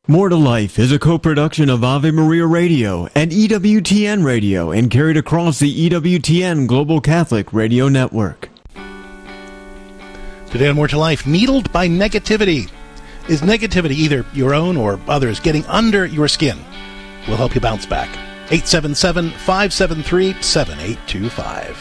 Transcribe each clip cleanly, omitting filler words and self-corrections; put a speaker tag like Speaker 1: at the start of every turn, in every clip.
Speaker 1: More to Life is a co-production of Ave Maria Radio and EWTN Radio and carried across the EWTN Global Catholic Radio Network.
Speaker 2: Today on More to Life, needled by negativity. Is negativity, either your own or others, getting under your skin? We'll help you bounce back. 877-573-7825.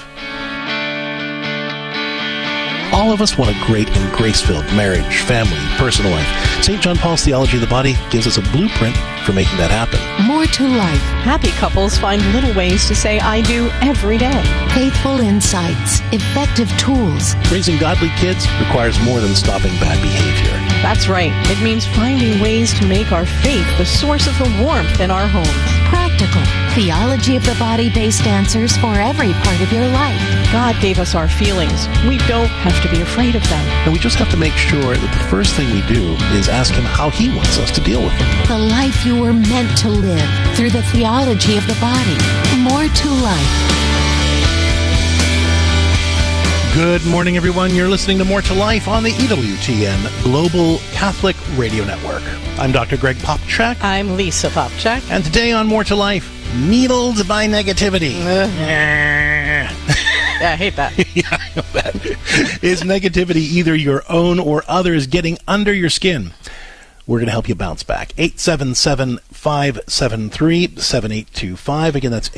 Speaker 2: All of us want a great and grace-filled marriage, family, personal life. St. John Paul's Theology of the Body gives us a blueprint for making that happen.
Speaker 3: More to life.
Speaker 4: Happy couples find little ways to say I do every day.
Speaker 3: Faithful insights. Effective tools.
Speaker 2: Raising godly kids requires more than stopping bad behavior.
Speaker 4: That's right. It means finding ways to make our faith the source of the warmth in our homes.
Speaker 3: Practical. Theology of the Body-based answers for every part of your life.
Speaker 4: God gave us our feelings. We don't have to be afraid of them.
Speaker 2: And we just have to make sure that the first thing we do is ask Him how He wants us to deal with them.
Speaker 3: The life you were meant to live through the theology of the body. More to life.
Speaker 2: Good morning, everyone. You're listening to More to Life on the EWTN Global Catholic Radio Network. I'm Dr. Greg Popchak.
Speaker 4: I'm Lisa Popchak.
Speaker 2: And today on More to Life, needled by negativity.
Speaker 4: Yeah, I hate that.
Speaker 2: Yeah, I know that. Is negativity either your own or others getting under your skin? We're going to help you bounce back. 877-573-7825. Again, that's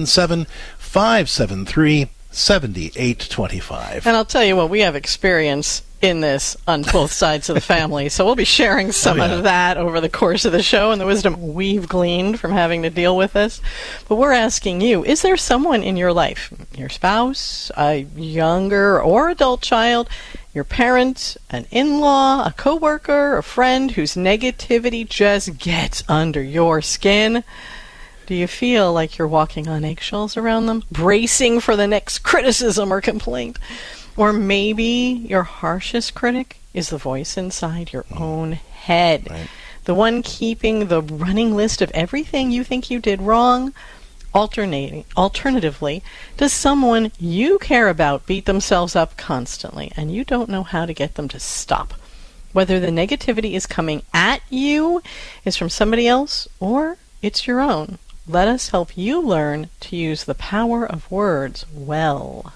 Speaker 2: 877-573-7825.
Speaker 4: And I'll tell you what, we have experience in this on both sides of the family, so we'll be sharing some of that over the course of the show and the wisdom we've gleaned from having to deal with this. But we're asking you, is there someone in your life, your spouse, a younger or adult child, your parent, an in-law, a coworker, a friend whose negativity just gets under your skin? Do you feel like you're walking on eggshells around them, bracing for the next criticism or complaint? Or maybe your harshest critic is the voice inside your own head, right? The one keeping the running list of everything you think you did wrong. Alternatively, does someone you care about beat themselves up constantly and you don't know how to get them to stop? Whether the negativity is coming at you, is from somebody else, or it's your own. Let us help you learn to use the power of words well.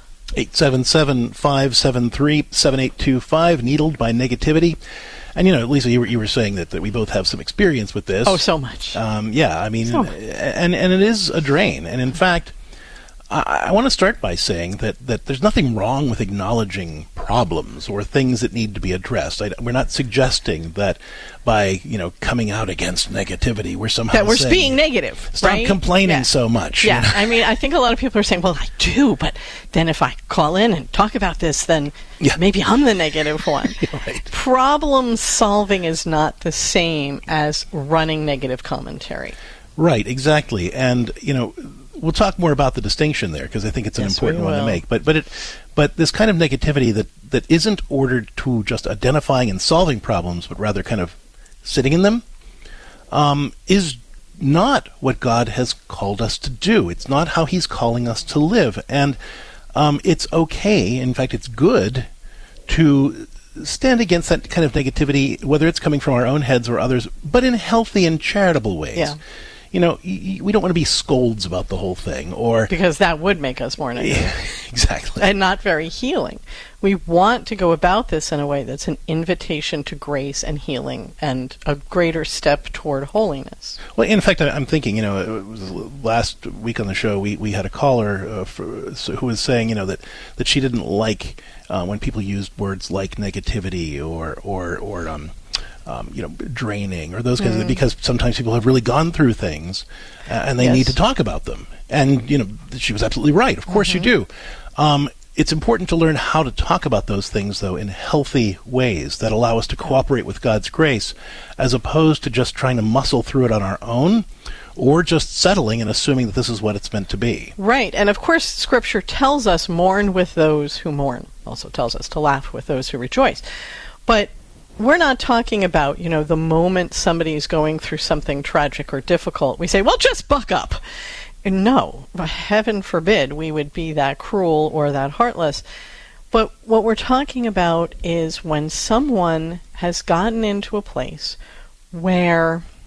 Speaker 2: 877-573-7825, needled by negativity. And, you know, Lisa, you were saying that we both have some experience with this.
Speaker 4: Oh, so much.
Speaker 2: Yeah, I mean,
Speaker 4: so
Speaker 2: and it is a drain. And, in fact, I want to start by saying that there's nothing wrong with acknowledging problems or things that need to be addressed. We're not suggesting that by, coming out against negativity, we're somehow
Speaker 4: that we're
Speaker 2: saying,
Speaker 4: being negative.
Speaker 2: Stop
Speaker 4: right?
Speaker 2: complaining so much.
Speaker 4: Yeah, I mean, I think a lot of people are saying, well, I do, but then if I call in and talk about this, then maybe I'm the negative one.
Speaker 2: Right.
Speaker 4: Problem solving is not the same as running negative commentary.
Speaker 2: Right, exactly. And, we'll talk more about the distinction there because I think it's an important one to make. But this kind of negativity that isn't ordered to just identifying and solving problems, but rather kind of sitting in them, is not what God has called us to do. It's not how He's calling us to live. And it's okay, in fact, it's good to stand against that kind of negativity, whether it's coming from our own heads or others, but in healthy and charitable ways.
Speaker 4: Yeah.
Speaker 2: We don't want to be scolds about the whole thing, or
Speaker 4: because that would make us more negative.
Speaker 2: Yeah, exactly.
Speaker 4: And not very healing. We want to go about this in a way that's an invitation to grace and healing and a greater step toward holiness.
Speaker 2: Well, in fact, I'm thinking, it was last week on the show, we had a caller who was saying, that she didn't like when people used words like negativity or draining or those kinds of, because sometimes people have really gone through things and they need to talk about them. And, she was absolutely right. Of course you do. It's important to learn how to talk about those things, though, in healthy ways that allow us to cooperate with God's grace, as opposed to just trying to muscle through it on our own or just settling and assuming that this is what it's meant to be.
Speaker 4: Right. And, of course, Scripture tells us mourn with those who mourn. Also tells us to laugh with those who rejoice. But we're not talking about, the moment somebody's going through something tragic or difficult, we say, well, just buck up. No, heaven forbid we would be that cruel or that heartless. But what we're talking about is when someone has gotten into a place where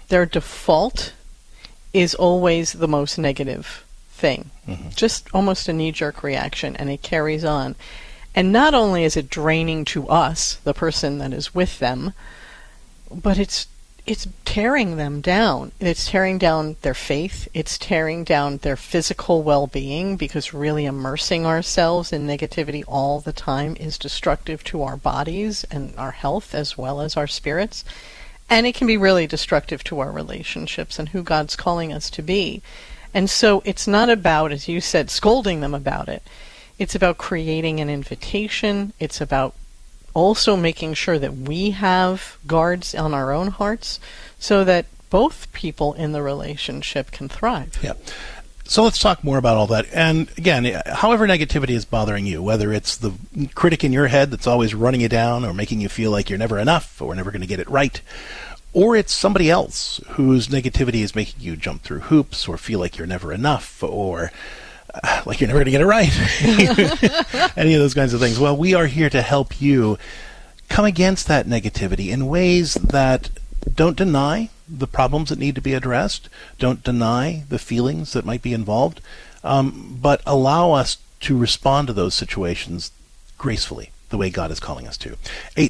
Speaker 4: their default is always the most negative thing. Just almost a knee-jerk reaction, and it carries on. And not only is it draining to us, the person that is with them, but it's tearing them down. It's tearing down their faith. It's tearing down their physical well-being, because really immersing ourselves in negativity all the time is destructive to our bodies and our health as well as our spirits. And it can be really destructive to our relationships and who God's calling us to be. And so it's not about, as you said, scolding them about it. It's about creating an invitation. It's about also making sure that we have guards on our own hearts so that both people in the relationship can thrive.
Speaker 2: Yeah. So let's talk more about all that. And again, however negativity is bothering you, whether it's the critic in your head that's always running you down or making you feel like you're never enough or never going to get it right, or it's somebody else whose negativity is making you jump through hoops or feel like you're never enough or like you're never going to get it right. Any of those kinds of things. Well, we are here to help you come against that negativity in ways that don't deny the problems that need to be addressed, don't deny the feelings that might be involved, but allow us to respond to those situations gracefully, the way God is calling us to.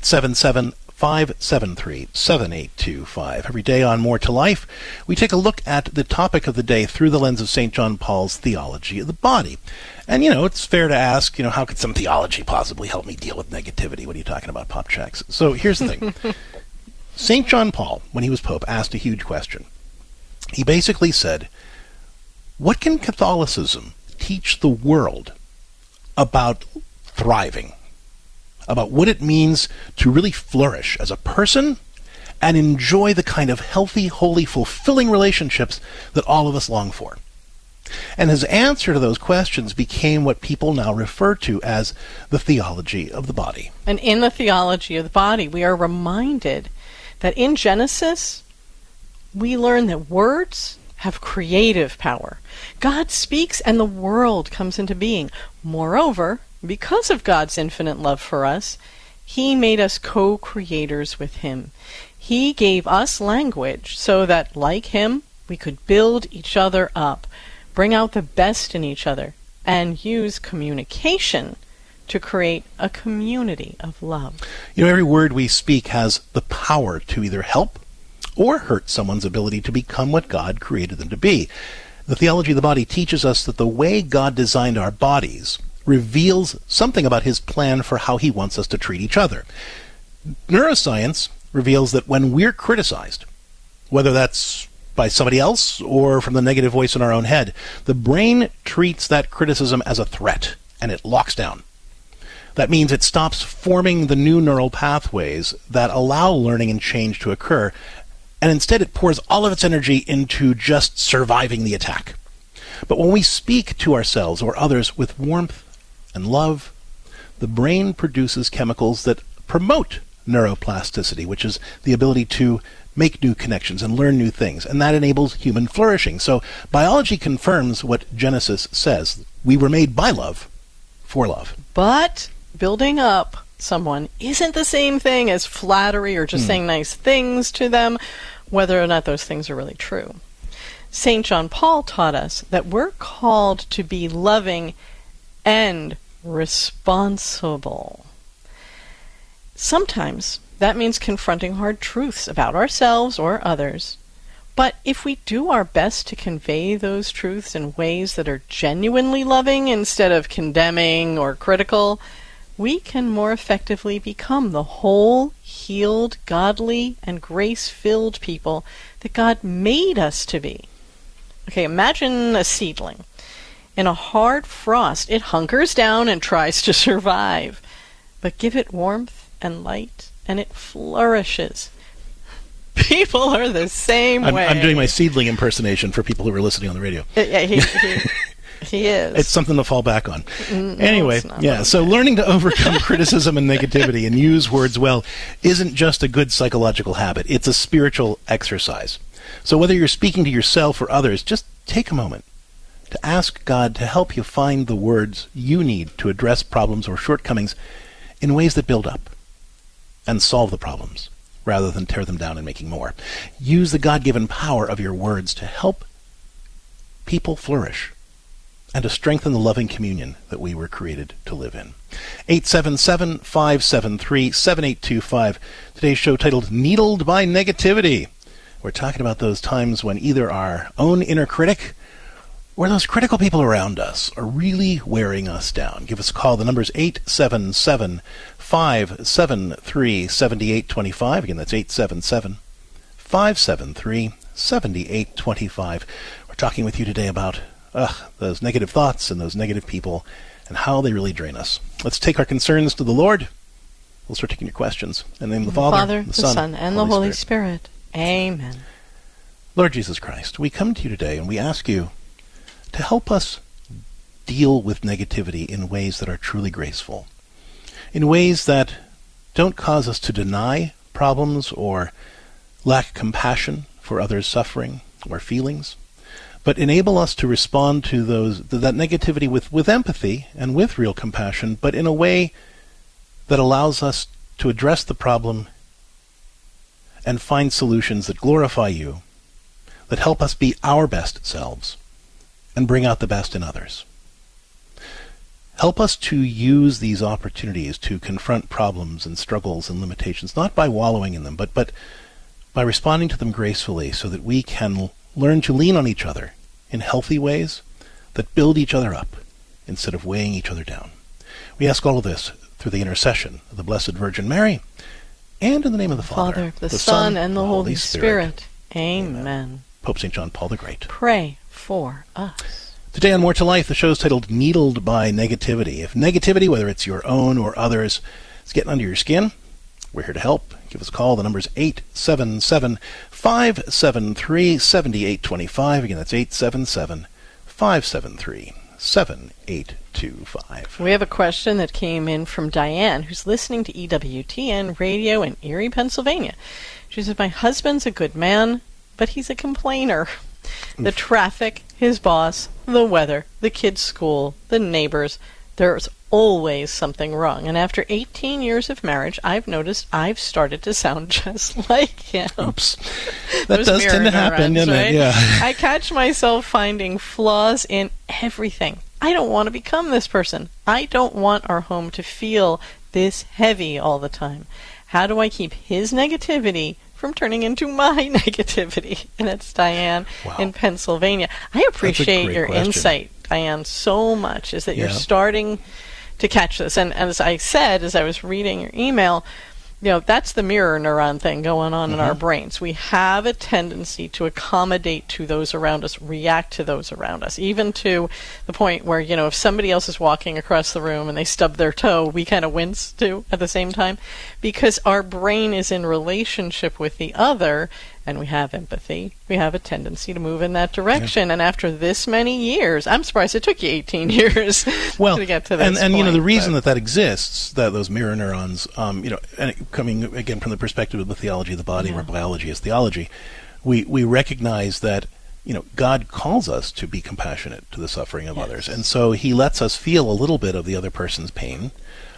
Speaker 2: 877-573-7825. Every day on More to Life, we take a look at the topic of the day through the lens of St. John Paul's theology of the body. And, it's fair to ask, how could some theology possibly help me deal with negativity? What are you talking about, Pop Checks? So here's the thing. St. John Paul, when he was Pope, asked a huge question. He basically said, what can Catholicism teach the world about thriving? About what it means to really flourish as a person and enjoy the kind of healthy, holy, fulfilling relationships that all of us long for. And his answer to those questions became what people now refer to as the theology of the body.
Speaker 4: And in the theology of the body, we are reminded that in Genesis, we learn that words have creative power. God speaks and the world comes into being. Moreover, because of God's infinite love for us, He made us co-creators with Him. He gave us language so that, like Him, we could build each other up, bring out the best in each other, and use communication to create a community of love.
Speaker 2: Every word we speak has the power to either help or hurt someone's ability to become what God created them to be. The theology of the body teaches us that the way God designed our bodies reveals something about His plan for how He wants us to treat each other. Neuroscience reveals that when we're criticized, whether that's by somebody else or from the negative voice in our own head, the brain treats that criticism as a threat, and it locks down. That means it stops forming the new neural pathways that allow learning and change to occur, and instead it pours all of its energy into just surviving the attack. But when we speak to ourselves or others with warmth and love, the brain produces chemicals that promote neuroplasticity, which is the ability to make new connections and learn new things, and that enables human flourishing. So biology confirms what Genesis says. We were made by love, for love.
Speaker 4: But building up someone isn't the same thing as flattery or just saying nice things to them, whether or not those things are really true. St. John Paul taught us that we're called to be loving and responsible. Sometimes that means confronting hard truths about ourselves or others. But if we do our best to convey those truths in ways that are genuinely loving instead of condemning or critical, we can more effectively become the whole, healed, godly, and grace-filled people that God made us to be. Okay, imagine a seedling. In a hard frost, it hunkers down and tries to survive. But give it warmth and light, and it flourishes. People are the same way.
Speaker 2: I'm doing my seedling impersonation for people who are listening on the radio.
Speaker 4: Yeah, he is.
Speaker 2: It's something to fall back on.
Speaker 4: No,
Speaker 2: anyway, so learning to overcome criticism and negativity and use words well isn't just a good psychological habit. It's a spiritual exercise. So whether you're speaking to yourself or others, just take a moment to ask God to help you find the words you need to address problems or shortcomings in ways that build up and solve the problems rather than tear them down and making more. Use the God-given power of your words to help people flourish and to strengthen the loving communion that we were created to live in. 877-573-7825. Today's show titled Needled by Negativity. We're talking about those times when either our own inner critic or those critical people around us are really wearing us down. Give us a call. The number is 877-573-7825. Again, that's 877-573-7825. We're talking with you today about those negative thoughts and those negative people and how they really drain us. Let's take our concerns to the Lord. We'll start taking your questions. In the name of the Father,
Speaker 4: the Son, and the Holy Spirit. Amen.
Speaker 2: Lord Jesus Christ, we come to you today and we ask you to help us deal with negativity in ways that are truly graceful, in ways that don't cause us to deny problems or lack compassion for others' suffering or feelings, but enable us to respond to that negativity with empathy and with real compassion, but in a way that allows us to address the problem and find solutions that glorify you, that help us be our best selves and bring out the best in others. Help us to use these opportunities to confront problems and struggles and limitations, not by wallowing in them, but by responding to them gracefully so that we can learn to lean on each other in healthy ways that build each other up instead of weighing each other down. We ask all of this through the intercession of the Blessed Virgin Mary, and in the name of the Father,
Speaker 4: the Son, and the Holy Spirit. Amen.
Speaker 2: Pope St. John Paul the Great.
Speaker 4: Pray for us.
Speaker 2: Today on More to Life, the show is titled Needled by Negativity. If negativity, whether it's your own or others, is getting under your skin, we're here to help. Give us a call. The number is 877-573-7825. Again, that's 877-573-7825.
Speaker 4: We have a question that came in from Diane, who's listening to EWTN Radio in Erie, Pennsylvania. She says, my husband's a good man, but he's a complainer. The traffic, his boss, the weather, the kids' school, the neighbors, there's always something wrong. And after 18 years of marriage, I've noticed I've started to sound just like him.
Speaker 2: Oops. That does tend to happen, doesn't it? Yeah.
Speaker 4: I catch myself finding flaws in everything. I don't want to become this person. I don't want our home to feel this heavy all the time. How do I keep his negativity from turning into my negativity? And it's Diane in Pennsylvania. I appreciate your insight, Diane, so much, is that you're starting to catch this. And as I said, as I was reading your email, that's the mirror neuron thing going on in our brains. We have a tendency to accommodate to those around us, react to those around us, even to the point where, if somebody else is walking across the room and they stub their toe, we kind of wince too at the same time, because our brain is in relationship with the other, and we have empathy. We have a tendency to move in that direction. Yeah. And after this many years, I'm surprised it took you 18 years to get to this
Speaker 2: and
Speaker 4: point,
Speaker 2: the reason that exists, that those mirror neurons, and coming again from the perspective of the theology of the body, where biology is theology, we recognize that God calls us to be compassionate to the suffering of others, and so He lets us feel a little bit of the other person's pain,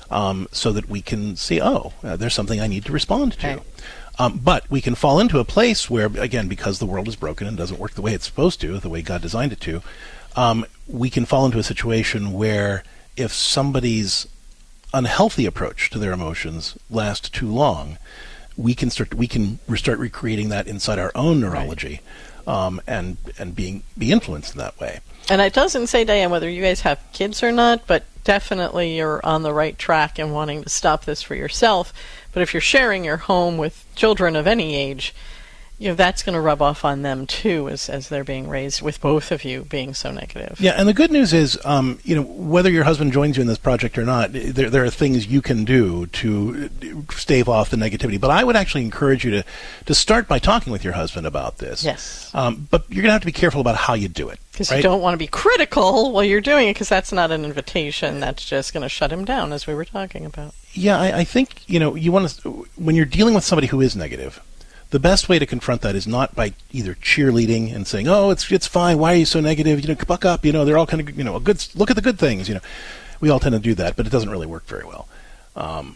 Speaker 2: so that we can see, there's something I need to respond to.
Speaker 4: Right.
Speaker 2: But we can fall into a place where, again, because the world is broken and doesn't work the way it's supposed to, the way God designed it to, we can fall into a situation where if somebody's unhealthy approach to their emotions lasts too long, we can start recreating that inside our own neurology, and be influenced in that way.
Speaker 4: And it doesn't say, Diane, whether you guys have kids or not, but definitely you're on the right track in wanting to stop this for yourself. But if you're sharing your home with children of any age, that's going to rub off on them too, as they're being raised, with both of you being so negative.
Speaker 2: Yeah, and the good news is, whether your husband joins you in this project or not, there are things you can do to stave off the negativity. But I would actually encourage you to start by talking with your husband about this.
Speaker 4: Yes.
Speaker 2: But you're going to have to be careful about how you do it.
Speaker 4: Because you don't want to be critical while you're doing it, because that's not an invitation. That's just going to shut him down, as we were talking about. Yeah,
Speaker 2: I think, you want to, when you're dealing with somebody who is negative, the best way to confront that is not by either cheerleading and saying, it's fine, why are you so negative, buck up, they're all kind of, look at the good things, we all tend to do that, but it doesn't really work very well.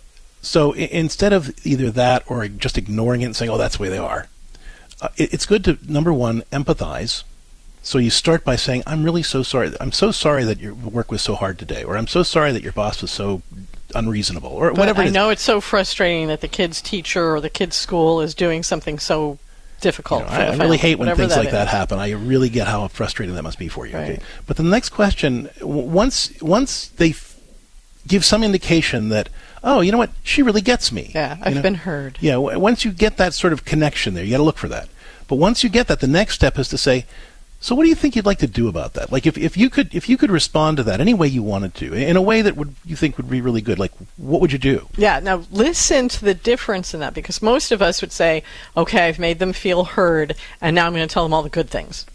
Speaker 2: So instead of either that or just ignoring it and saying, oh, that's the way they are, it's good to, number one, empathize. So you start by saying, I'm really so sorry. I'm so sorry that your work was so hard today, or I'm so sorry that your boss was so unreasonable, or whatever it is.
Speaker 4: I know it's so frustrating that the kid's teacher or the kid's school is doing something so difficult.
Speaker 2: I really hate when things like that happen. I really get how frustrating that must be for you.
Speaker 4: Right.
Speaker 2: Okay? But the next question, once they give some indication that, oh, you know what, she really gets me.
Speaker 4: Yeah, I've been heard.
Speaker 2: Yeah, once you get that sort of connection there, you got to look for that. But once you get that, the next step is to say, so what do you think you'd like to do about that? Like if you could respond to that any way you wanted to, in a way that you think would be really good, like what would you do?
Speaker 4: Yeah, now listen to the difference in that, because most of us would say, okay, I've made them feel heard, and now I'm going to tell them all the good things.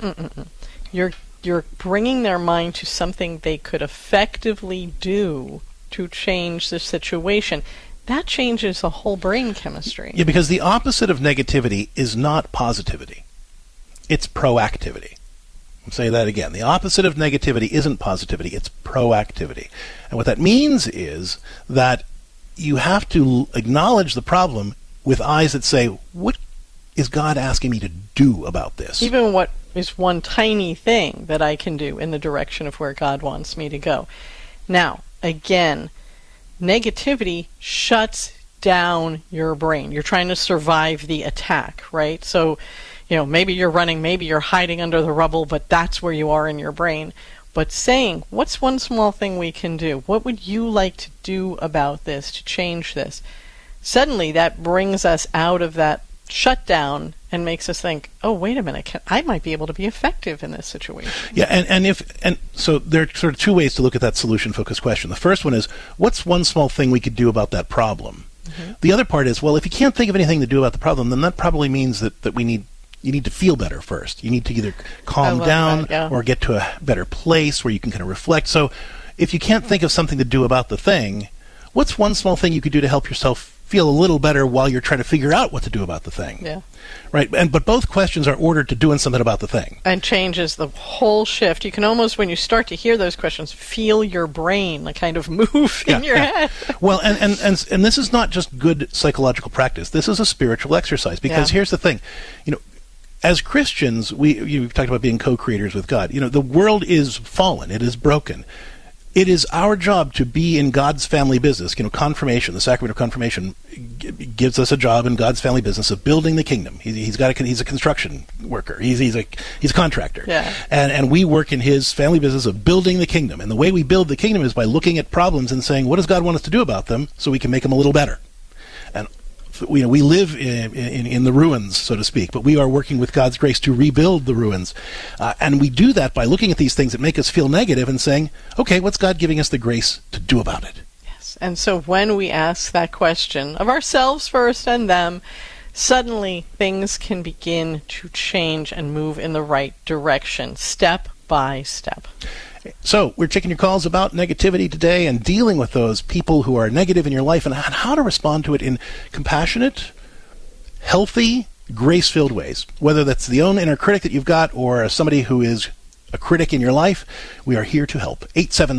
Speaker 4: You're bringing their mind to something they could effectively do to change the situation. That changes the whole brain chemistry.
Speaker 2: Yeah, because the opposite of negativity is not positivity. It's proactivity. I'll say that again. The opposite of negativity isn't positivity, it's proactivity. And what that means is that you have to acknowledge the problem with eyes that say, what is God asking me to do about this?
Speaker 4: Even what is one tiny thing that I can do in the direction of where God wants me to go. Now, again, negativity shuts down your brain. You're trying to survive the attack, right? So, maybe you're running, maybe you're hiding under the rubble, but that's where you are in your brain. But saying, what's one small thing we can do? What would you like to do about this to change this? Suddenly that brings us out of that shutdown and makes us think, oh, wait a minute, I might be able to be effective in this situation.
Speaker 2: Yeah, and so there are sort of two ways to look at that solution-focused question. The first one is, what's one small thing we could do about that problem? Mm-hmm. The other part is, well, if you can't think of anything to do about the problem, then that probably means that you need to feel better first. You need to either calm down or get to a better place where you can kind of reflect. So if you can't think of something to do about the thing, what's one small thing you could do to help yourself feel a little better while you're trying to figure out what to do about the thing?
Speaker 4: Yeah.
Speaker 2: Right. But both questions are ordered to doing something about the thing.
Speaker 4: And changes the whole shift. You can almost, when you start to hear those questions, feel your brain like kind of move in your head. Well,
Speaker 2: and this is not just good psychological practice. This is a spiritual exercise, because here's the thing. As Christians, you've talked about being co-creators with God. The world is fallen. It is broken. It is our job to be in God's family business. Confirmation, the sacrament of confirmation, gives us a job in God's family business of building the kingdom. He's a construction worker. He's a contractor.
Speaker 4: Yeah.
Speaker 2: And we work in His family business of building the kingdom. And the way we build the kingdom is by looking at problems and saying, what does God want us to do about them so we can make them a little better? And we live in the ruins, so to speak, but we are working with God's grace to rebuild the ruins. And we do that by looking at these things that make us feel negative and saying, okay, what's God giving us the grace to do about it?
Speaker 4: Yes. And so when we ask that question of ourselves first and them, suddenly things can begin to change and move in the right direction, step by step.
Speaker 2: So we're taking your calls about negativity today and dealing with those people who are negative in your life and how to respond to it in compassionate, healthy, grace-filled ways. Whether that's the own inner critic that you've got or somebody who is a critic in your life, we are here to help.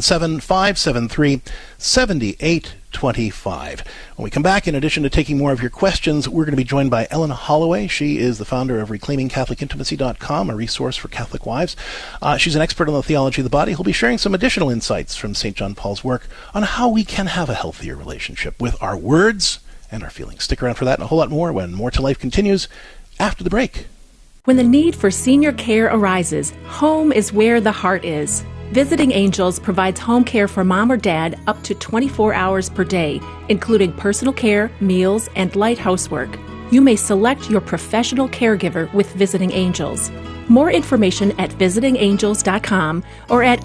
Speaker 2: 877-573-7825. When we come back, in addition to taking more of your questions, we're going to be joined by Ellen Holloway. She is the founder of ReclaimingCatholicIntimacy.com, a resource for Catholic wives. She's an expert on the theology of the body who'll be sharing some additional insights from St. John Paul's work on how we can have a healthier relationship with our words and our feelings. Stick around for that and a whole lot more when More to Life continues after the break.
Speaker 5: When the need for senior care arises, home is where the heart is. Visiting Angels provides home care for mom or dad up to 24 hours per day, including personal care, meals, and light housework. You may select your professional caregiver with Visiting Angels. More information at visitingangels.com or at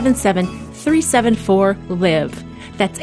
Speaker 5: 877-374-LIVE. That's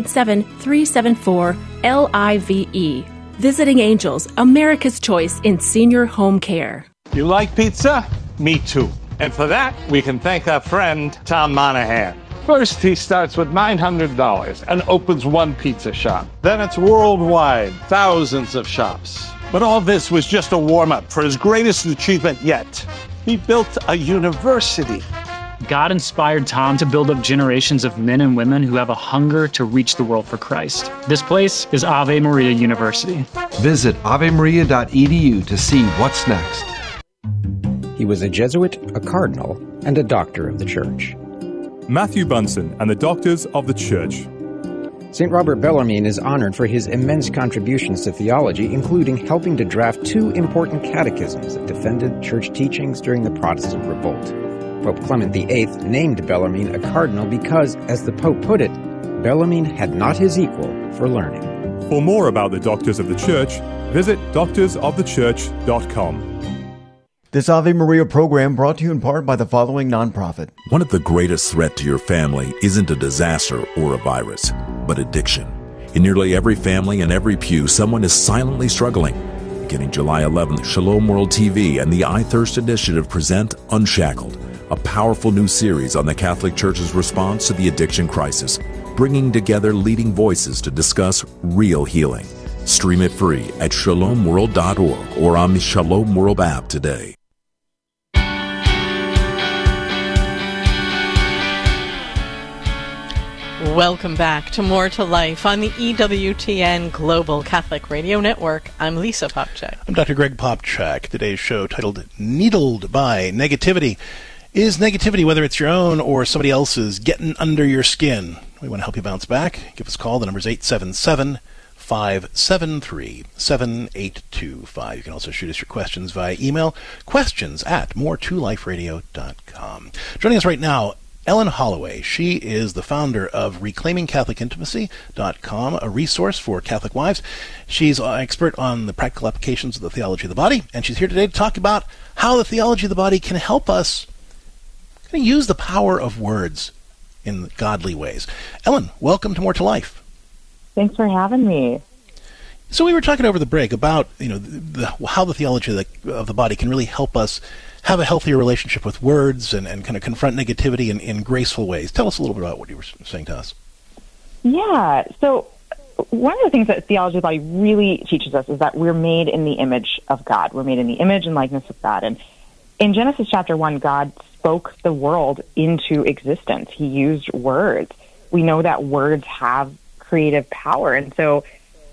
Speaker 5: 877-374-LIVE. Visiting Angels, America's choice in senior home care.
Speaker 6: You like pizza? Me too. And for that, we can thank our friend, Tom Monahan. First, he starts with $900 and opens one pizza shop. Then it's worldwide, thousands of shops. But all this was just a warm-up for his greatest achievement yet. He built a university.
Speaker 7: God inspired Tom to build up generations of men and women who have a hunger to reach the world for Christ. This place is Ave Maria University.
Speaker 8: Visit avemaria.edu to see what's next.
Speaker 9: He was a Jesuit, a cardinal, and a doctor of the Church.
Speaker 10: Matthew Bunson and the Doctors of the Church.
Speaker 9: St. Robert Bellarmine is honored for his immense contributions to theology, including helping to draft 2 important catechisms that defended church teachings during the Protestant Revolt. Pope Clement VIII named Bellarmine a cardinal because, as the Pope put it, Bellarmine had not his equal for learning.
Speaker 10: For more about the Doctors of the Church, visit doctorsofthechurch.com.
Speaker 1: This Ave Maria program brought to you in part by the following nonprofit.
Speaker 11: One of the greatest threats to your family isn't a disaster or a virus, but addiction. In nearly every family and every pew, someone is silently struggling. Beginning July 11th, Shalom World TV and the I Thirst Initiative present Unshackled, a powerful new series on the Catholic Church's response to the addiction crisis, bringing together leading voices to discuss real healing. Stream it free at shalomworld.org or on the Shalom World app today.
Speaker 4: Welcome back to More to Life on the EWTN Global Catholic Radio Network. I'm Lisa Popchak.
Speaker 2: I'm Dr. Greg Popchak. Today's show, titled Needled by Negativity. Is negativity, whether it's your own or somebody else's, getting under your skin? We want to help you bounce back. Give us a call. The number is 877-573-7825. You can also shoot us your questions via email, questions@more2liferadio.com. Joining us right now, Ellen Holloway. She is the founder of ReclaimingCatholicIntimacy.com, a resource for Catholic wives. She's an expert on the practical applications of the theology of the body, and she's here today to talk about how the theology of the body can help us kind of use the power of words in godly ways. Ellen, welcome to More to Life.
Speaker 12: Thanks for having me.
Speaker 2: So we were talking over the break about how the theology of the body can really help us have a healthier relationship with words and kind of confront negativity in graceful ways. Tell us a little bit about what you were saying to us.
Speaker 12: Yeah, so one of the things that theology of the body really teaches us is that we're made in the image of God. We're made in the image and likeness of God. And in Genesis chapter 1, God spoke the world into existence. He used words. We know that words have creative power. And so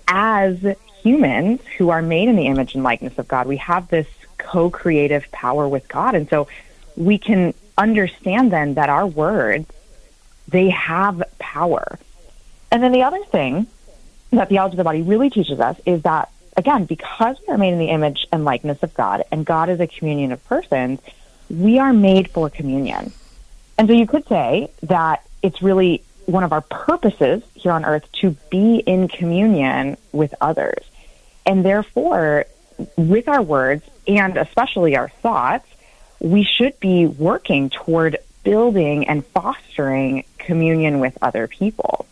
Speaker 12: as humans who are made in the image and likeness of God, we have this co-creative power with God. And so we can understand then that our words, they have power. And then the other thing that theology of the body really teaches us is that, again, because we are made in the image and likeness of God, and God is a communion of persons, we are made for communion. And so you could say that it's really one of our purposes here on earth to be in communion with others. And therefore, with our words, and especially our thoughts, we should be working toward building and fostering communion with other people.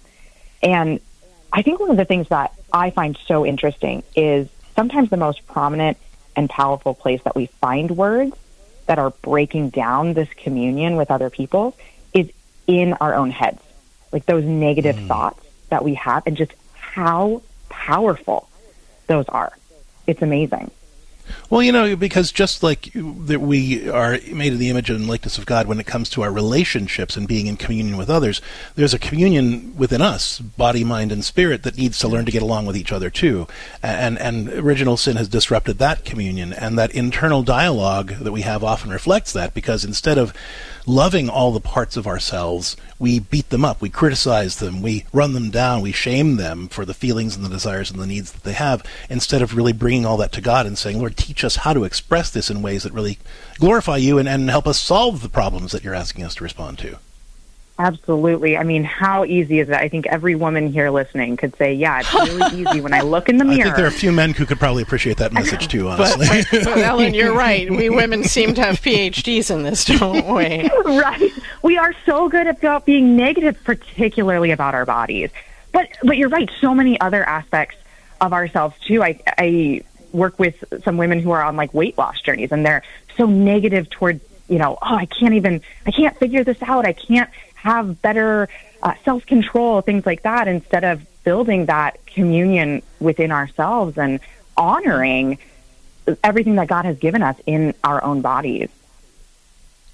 Speaker 12: And I think one of the things that I find so interesting is sometimes the most prominent and powerful place that we find words that are breaking down this communion with other people is in our own heads. Like those negative thoughts that we have, and just how powerful those are. It's amazing.
Speaker 2: Well, because just like that we are made in the image and likeness of God when it comes to our relationships and being in communion with others, there's a communion within us, body, mind, and spirit, that needs to learn to get along with each other too. And original sin has disrupted that communion, and that internal dialogue that we have often reflects that, because instead of loving all the parts of ourselves, we beat them up, we criticize them, we run them down, we shame them for the feelings and the desires and the needs that they have, instead of really bringing all that to God and saying, Lord, teach us how to express this in ways that really glorify you and help us solve the problems that you're asking us to respond to.
Speaker 12: Absolutely. I mean, how easy is that? I think every woman here listening could say, yeah, it's really easy when I look in the mirror.
Speaker 2: I think there are a few men who could probably appreciate that message too, honestly.
Speaker 4: But Ellen, you're right. We women seem to have PhDs in this, don't we?
Speaker 12: Right. We are so good about being negative, particularly about our bodies. But you're right. So many other aspects of ourselves too. I work with some women who are on like weight loss journeys, and they're so negative toward, I can't figure this out. I can't have better self-control, things like that, instead of building that communion within ourselves and honoring everything that God has given us in our own bodies.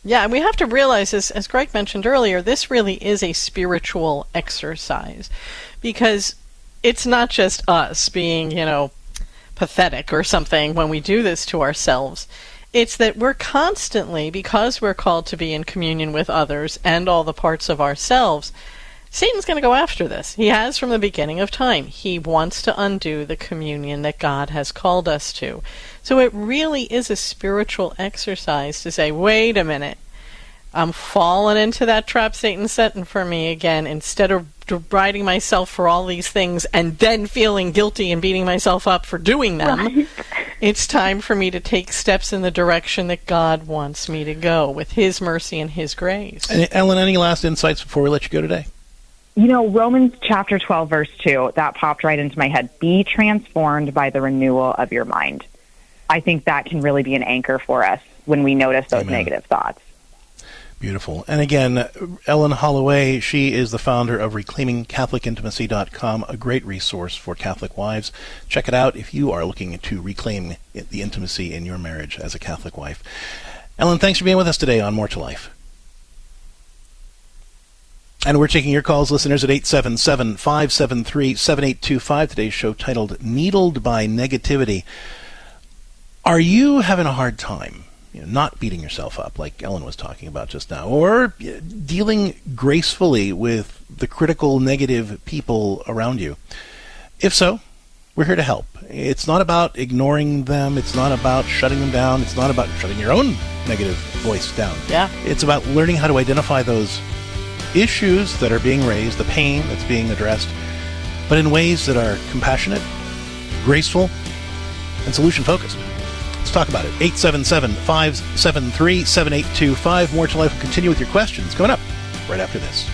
Speaker 4: Yeah, we have to realize, as Greg mentioned earlier, this really is a spiritual exercise, because it's not just us being, pathetic or something when we do this to ourselves. It's that we're constantly, because we're called to be in communion with others and all the parts of ourselves, Satan's going to go after this. He has from the beginning of time. He wants to undo the communion that God has called us to. So it really is a spiritual exercise to say, wait a minute, I'm falling into that trap Satan's setting for me again. Instead of deriding myself for all these things and then feeling guilty and beating myself up for doing them, right. It's time for me to take steps in the direction that God wants me to go with His mercy and His grace.
Speaker 2: And Ellen, any last insights before we let you go today?
Speaker 12: Romans chapter 12, verse 2, that popped right into my head. Be transformed by the renewal of your mind. I think that can really be an anchor for us when we notice those negative thoughts.
Speaker 2: Beautiful. And again, Ellen Holloway, she is the founder of ReclaimingCatholicIntimacy.com, a great resource for Catholic wives. Check it out if you are looking to reclaim the intimacy in your marriage as a Catholic wife. Ellen, thanks for being with us today on More to Life. And we're taking your calls, listeners, at 877-573-7825. Today's show titled Needled by Negativity. Are you having a hard time? Not beating yourself up like Ellen was talking about just now, or dealing gracefully with the critical, negative people around you. If so, we're here to help. It's not about ignoring them. It's not about shutting them down. It's not about shutting your own negative voice down.
Speaker 4: Yeah.
Speaker 2: It's about learning how to identify those issues that are being raised, the pain that's being addressed, but in ways that are compassionate, graceful, and solution-focused. Let's talk about it. 877-573-7825. More to Life will continue with your questions coming up right after this.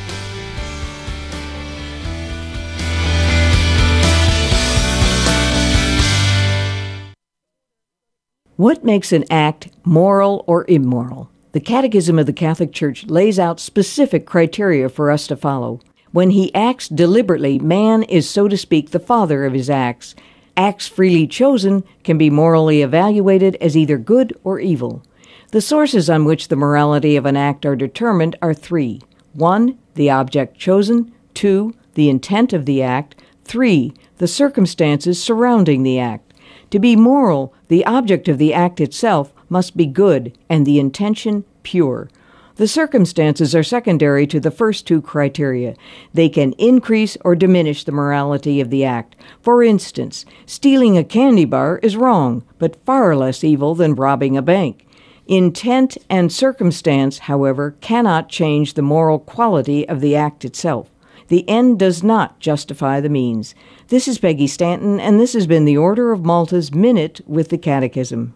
Speaker 13: What makes an act moral or immoral? The Catechism of the Catholic Church lays out specific criteria for us to follow. When he acts deliberately, man is, so to speak, the father of his acts. Acts freely chosen can be morally evaluated as either good or evil. The sources on which the morality of an act are determined are three. 1. The object chosen. 2. The intent of the act. 3. The circumstances surrounding the act. To be moral, the object of the act itself must be good and the intention pure. The circumstances are secondary to the first two criteria. They can increase or diminish the morality of the act. For instance, stealing a candy bar is wrong, but far less evil than robbing a bank. Intent and circumstance, however, cannot change the moral quality of the act itself. The end does not justify the means. This is Peggy Stanton, and this has been the Order of Malta's Minute with the Catechism.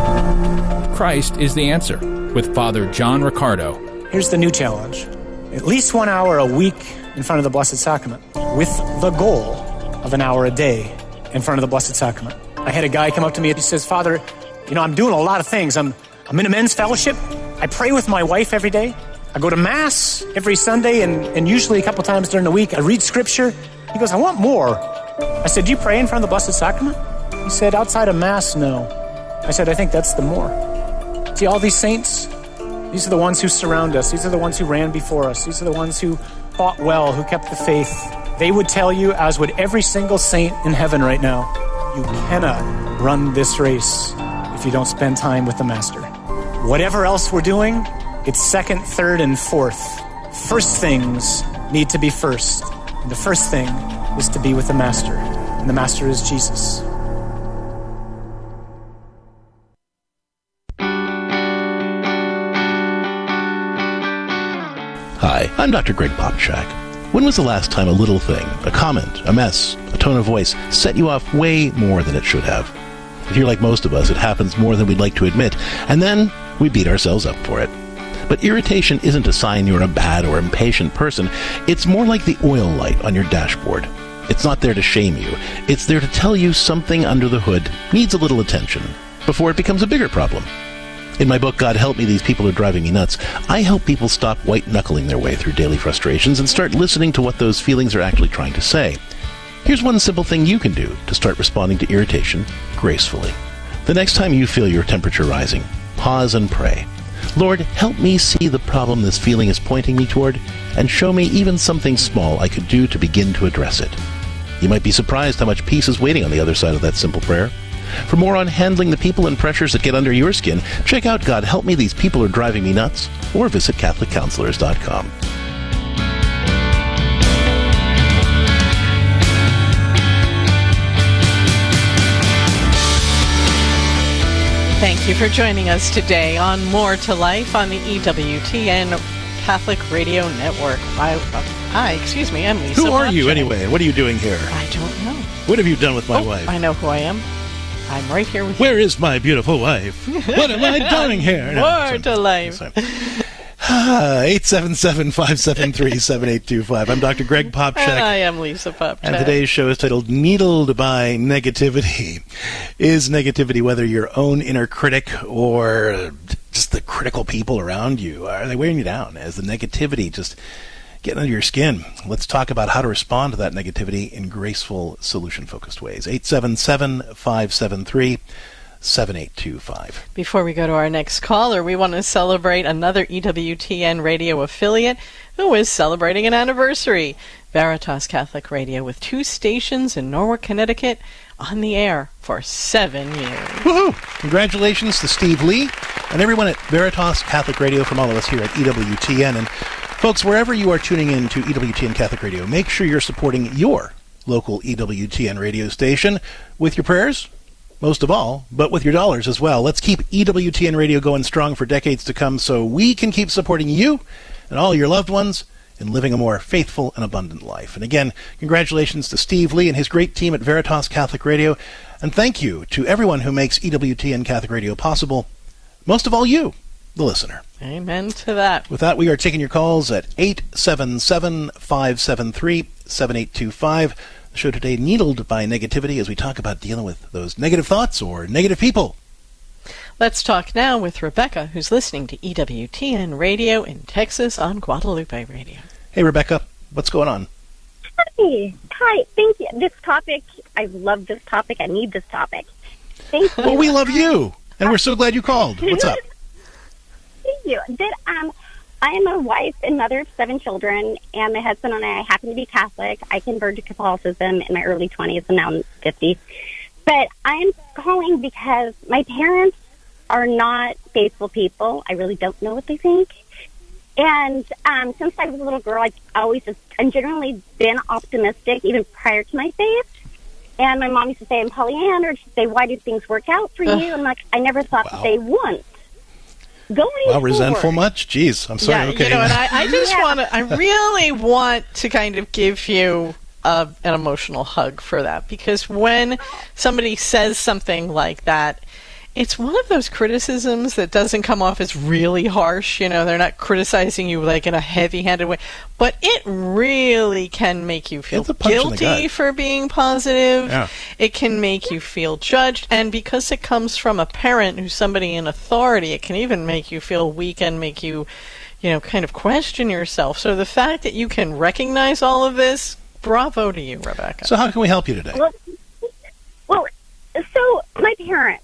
Speaker 14: Christ is the answer, with Father John Riccardo.
Speaker 15: Here's the new challenge. At least 1 hour a week in front of the Blessed Sacrament, with the goal of an hour a day in front of the Blessed Sacrament. I had a guy come up to me and he says, Father, I'm doing a lot of things. I'm in a men's fellowship. I pray with my wife every day. I go to Mass every Sunday and usually a couple times during the week. I read Scripture. He goes, I want more. I said, do you pray in front of the Blessed Sacrament? He said, outside of Mass, no. I said, I think that's the more. See, all these saints, these are the ones who surround us. These are the ones who ran before us. These are the ones who fought well, who kept the faith. They would tell you, as would every single saint in heaven right now, you cannot run this race if you don't spend time with the Master. Whatever else we're doing, it's second, third, and fourth. First things need to be first. And the first thing is to be with the Master. And the Master is Jesus.
Speaker 2: Hi, I'm Dr. Greg Popchak. When was the last time a little thing, a comment, a mess, a tone of voice, set you off way more than it should have? If you're like most of us, it happens more than we'd like to admit, and then we beat ourselves up for it. But irritation isn't a sign you're a bad or impatient person. It's more like the oil light on your dashboard. It's not there to shame you. It's there to tell you something under the hood needs a little attention before it becomes a bigger problem. In my book, God Help Me, These People Are Driving Me Nuts, I help people stop white-knuckling their way through daily frustrations and start listening to what those feelings are actually trying to say. Here's one simple thing you can do to start responding to irritation gracefully. The next time you feel your temperature rising, pause and pray. Lord, help me see the problem this feeling is pointing me toward, and show me even something small I could do to begin to address it. You might be surprised how much peace is waiting on the other side of that simple prayer. For more on handling the people and pressures that get under your skin, check out God Help Me, These People Are Driving Me Nuts, or visit CatholicCounselors.com.
Speaker 4: Thank you for joining us today on More to Life on the EWTN Catholic Radio Network. Excuse me, I'm Lisa.
Speaker 2: Who are you anyway? What are you doing here?
Speaker 4: I don't know.
Speaker 2: What have you done with my wife?
Speaker 4: I know who I am. I'm right here with
Speaker 2: Where is my beautiful wife? What am I doing here?
Speaker 4: More to Life.
Speaker 2: 877-573-7825. I'm Dr. Greg Popcak.
Speaker 4: And I am Lisa Popcak.
Speaker 2: And today's show is titled Needled by Negativity. Is negativity, whether your own inner critic or just the critical people around you, are they wearing you down? Is the negativity just getting under your skin? Let's talk about how to respond to that negativity in graceful, solution-focused ways. 877-573-7825.
Speaker 4: Before we go to our next caller, we want to celebrate another EWTN radio affiliate who is celebrating an anniversary. Veritas Catholic Radio, with 2 stations in Norwalk, Connecticut, on the air for 7 years.
Speaker 2: Woohoo! Congratulations to Steve Lee and everyone at Veritas Catholic Radio, from all of us here at EWTN. And folks, wherever you are tuning in to EWTN Catholic Radio, make sure you're supporting your local EWTN radio station with your prayers, most of all, but with your dollars as well. Let's keep EWTN Radio going strong for decades to come so we can keep supporting you and all your loved ones in living a more faithful and abundant life. And again, congratulations to Steve Lee and his great team at Veritas Catholic Radio. And thank you to everyone who makes EWTN Catholic Radio possible, most of all you, the listener.
Speaker 4: Amen to that.
Speaker 2: With that, we are taking your calls at 877-573-7825. The show today, Needled by Negativity, as we talk about dealing with those negative thoughts or negative people.
Speaker 4: Let's talk now with Rebecca, who's listening to EWTN Radio in Texas on Guadalupe Radio.
Speaker 2: Hey, Rebecca, what's going on?
Speaker 16: Hi, thank you. This topic, I love this topic. I need this topic. Thank you.
Speaker 2: Well, we love you, and we're so glad you called. What's up?
Speaker 16: Thank you. I am a wife and mother of 7 children, and my husband and I happen to be Catholic. I converted to Catholicism in my early 20s, and now I'm 50. But I'm calling because my parents are not faithful people. I really don't know what they think. And since I was a little girl, I'm generally been optimistic, even prior to my faith. And my mom used to say, I'm Pollyanna, or she'd say, why do things work out for you? And I never thought that they wouldn't.
Speaker 2: Resentful much? Jeez, I'm sorry.
Speaker 4: Yeah,
Speaker 2: okay.
Speaker 4: And I just I really want to kind of give you an emotional hug for that, because when somebody says something like that, it's one of those criticisms that doesn't come off as really harsh. They're not criticizing you like in a heavy-handed way, but it really can make you feel guilty for being positive. Yeah. It can make you feel judged, and because it comes from a parent who's somebody in authority, it can even make you feel weak and make you, kind of question yourself. So the fact that you can recognize all of this, bravo to you, Rebecca.
Speaker 2: So how can we help you today?
Speaker 16: Well, so my parents,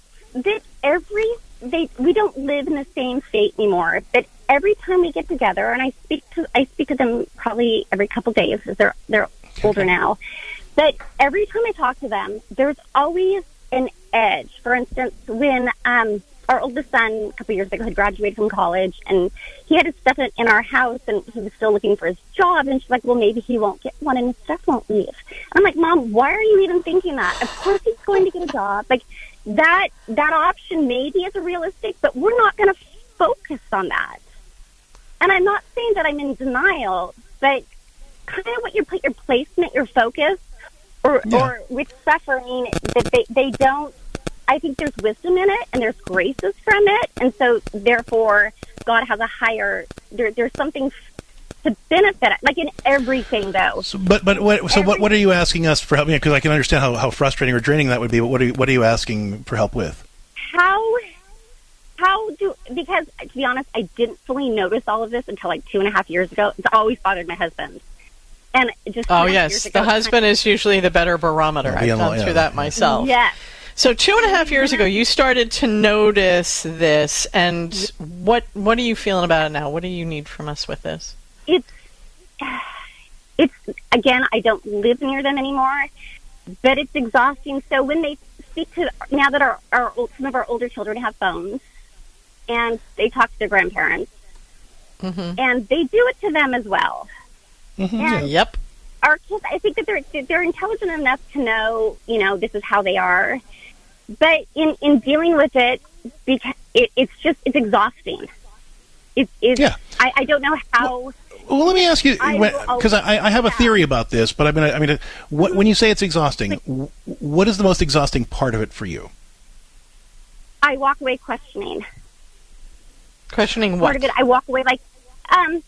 Speaker 16: we don't live in the same state anymore, but every time we get together, and I speak to them probably every couple days, because they're older now, but every time I talk to them, there's always an edge. For instance, when our oldest son a couple years ago had graduated from college, and he had his stuff in our house, and he was still looking for his job, and she's like, well, maybe he won't get one and his stuff won't leave. And I'm like, Mom, why are you even thinking that? Of course he's going to get a job. That option maybe is realistic, but we're not going to focus on that. And I'm not saying that I'm in denial, but kind of what you put your placement, your focus, or with suffering, that they don't. I think there's wisdom in it, and there's graces from it, and so therefore God has a higher. There's something to benefit it, like in everything, though.
Speaker 2: So, what are you asking us for help? Because I can understand how frustrating or draining that would be. But what are you asking for help with?
Speaker 16: Because to be honest, I didn't fully notice all of this until 2.5 years ago. It's always bothered my husband. And just
Speaker 4: the husband is usually the better barometer. I've gone through that myself.
Speaker 16: Yes.
Speaker 4: So 2.5 years ago, you started to notice this, and what are you feeling about it now? What do you need from us with this?
Speaker 16: It's again, I don't live near them anymore, but it's exhausting. So when they speak to, now that some of our older children have phones, and they talk to their grandparents, and they do it to them as well. And
Speaker 4: yep.
Speaker 16: Our kids, I think that they're intelligent enough to know, this is how they are. But in dealing with it, because it's exhausting. I don't know how.
Speaker 2: Well, let me ask you, because I have a theory about this, but when you say it's exhausting, what is the most exhausting part of it for you?
Speaker 16: I walk away questioning.
Speaker 4: Questioning what?
Speaker 16: Part of it, I walk away like, am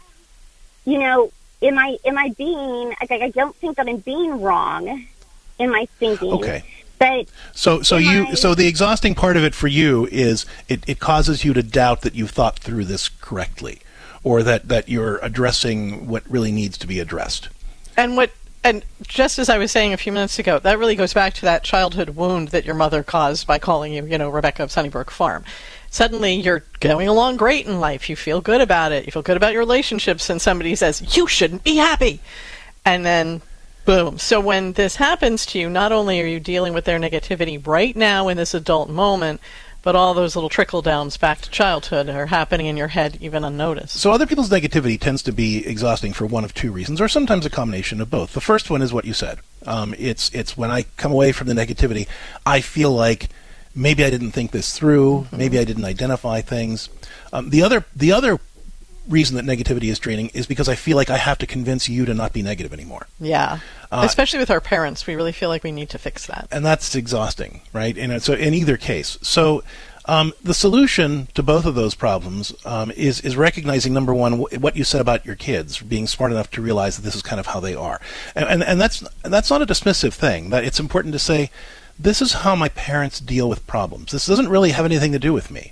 Speaker 16: I being, I don't think that I'm being wrong in my thinking.
Speaker 2: Okay.
Speaker 16: But
Speaker 2: so the exhausting part of it for you is it causes you to doubt that you've thought through this correctly, or that you're addressing what really needs to be addressed. And
Speaker 4: just as I was saying a few minutes ago, that really goes back to that childhood wound that your mother caused by calling you, Rebecca of Sunnybrook Farm. Suddenly you're going along great in life. You feel good about it. You feel good about your relationships, and somebody says, you shouldn't be happy. And then boom. So when this happens to you, not only are you dealing with their negativity right now in this adult moment, but all those little trickle-downs back to childhood are happening in your head even unnoticed.
Speaker 2: So other people's negativity tends to be exhausting for one of two reasons, or sometimes a combination of both. The first one is what you said. It's when I come away from the negativity, I feel like maybe I didn't think this through, maybe I didn't identify things. The other reason that negativity is draining is because I feel like I have to convince you to not be negative anymore.
Speaker 4: Yeah. Especially with our parents, we really feel like we need to fix that.
Speaker 2: And that's exhausting, right? And so in either case. So the solution to both of those problems is recognizing, number one, what you said about your kids, being smart enough to realize that this is kind of how they are. And that's not a dismissive thing. That it's important to say, this is how my parents deal with problems. This doesn't really have anything to do with me.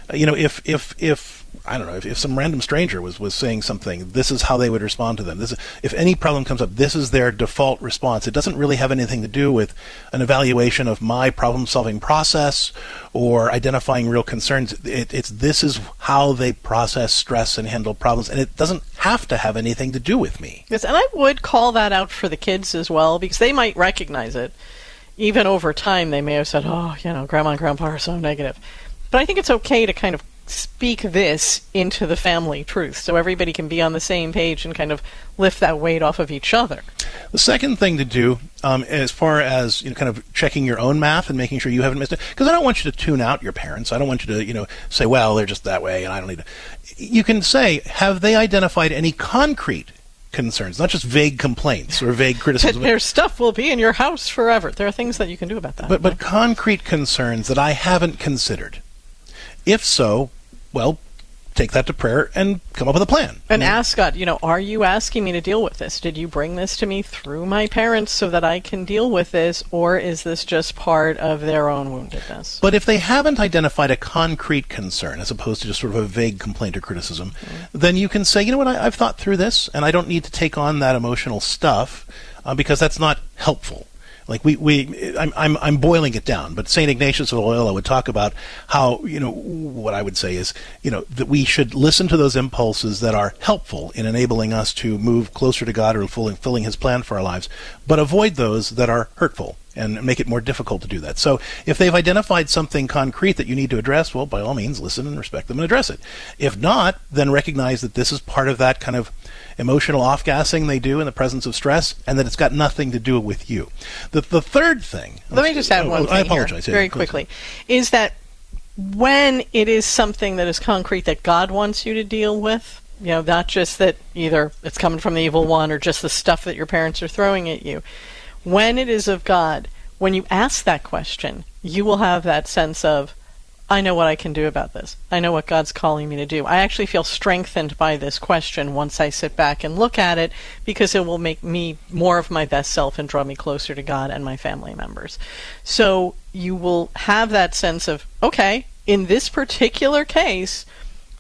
Speaker 2: If I don't know, if some random stranger was saying something, this is how they would respond to them. If any problem comes up, this is their default response. It doesn't really have anything to do with an evaluation of my problem-solving process or identifying real concerns. This is how they process stress and handle problems, and it doesn't have to have anything to do with me.
Speaker 4: Yes, and I would call that out for the kids as well, because they might recognize it. Even over time, they may have said, Grandma and Grandpa are so negative. But I think it's okay to kind of speak this into the family truth so everybody can be on the same page and kind of lift that weight off of each other.
Speaker 2: The second thing to do, as far as kind of checking your own math and making sure you haven't missed it, because I don't want you to tune out your parents. I don't want you to say, well, they're just that way and I don't need to. You can say, have they identified any concrete concerns, not just vague complaints or vague criticism.
Speaker 4: Their stuff will be in your house forever. There are things that you can do about that.
Speaker 2: But concrete concerns that I haven't considered. If so, well, take that to prayer and come up with a plan.
Speaker 4: And ask God, are you asking me to deal with this? Did you bring this to me through my parents so that I can deal with this, or is this just part of their own woundedness?
Speaker 2: But if they haven't identified a concrete concern, as opposed to just sort of a vague complaint or criticism, then you can say, you know what, I've thought through this, and I don't need to take on that emotional stuff because that's not helpful. Like I'm boiling it down, but St. Ignatius of Loyola would talk about how, what I would say is, that we should listen to those impulses that are helpful in enabling us to move closer to God or fulfilling His plan for our lives, but avoid those that are hurtful and make it more difficult to do that. So if they've identified something concrete that you need to address, well, by all means, listen and respect them and address it. If not, then recognize that this is part of that kind of emotional off-gassing they do in the presence of stress, and that it's got nothing to do with you. The third thing...
Speaker 4: Let me just add one thing
Speaker 2: I apologize.
Speaker 4: Very quickly. Is that when it is something that is concrete that God wants you to deal with, not just that either it's coming from the evil one or just the stuff that your parents are throwing at you, when it is of God, when you ask that question, you will have that sense of, I know what I can do about this. I know what God's calling me to do. I actually feel strengthened by this question once I sit back and look at it, because it will make me more of my best self and draw me closer to God and my family members. So you will have that sense of, okay, in this particular case,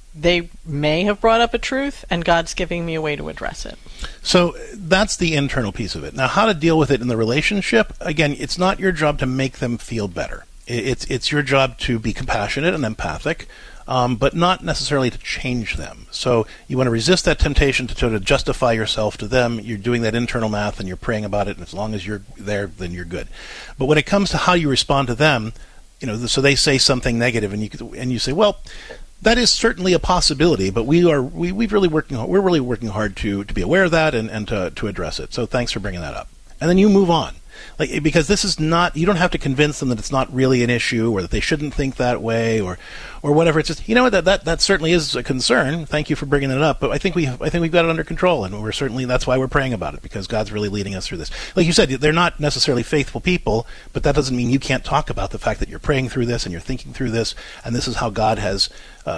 Speaker 4: they may have brought up a truth, and God's giving me a way to address it.
Speaker 2: So that's the internal piece of it. Now, how to deal with it in the relationship, again, it's not your job to make them feel better. It's your job to be compassionate and empathic, but not necessarily to change them. So you want to resist that temptation to try to justify yourself to them. You're doing that internal math and you're praying about it, and as long as you're there, then you're good. But when it comes to how you respond to them, so they say something negative, and you say, well, that is certainly a possibility, but we're really working hard to be aware of that and to address it. So thanks for bringing that up. And then you move on. Because this is not, you don't have to convince them that it's not really an issue or that they shouldn't think that way or whatever. It's just, that certainly is a concern. Thank you for bringing it up. But I think we've got it under control, and that's why we're praying about it, because God's really leading us through this. Like you said, they're not necessarily faithful people, but that doesn't mean you can't talk about the fact that you're praying through this and you're thinking through this, and this is how God has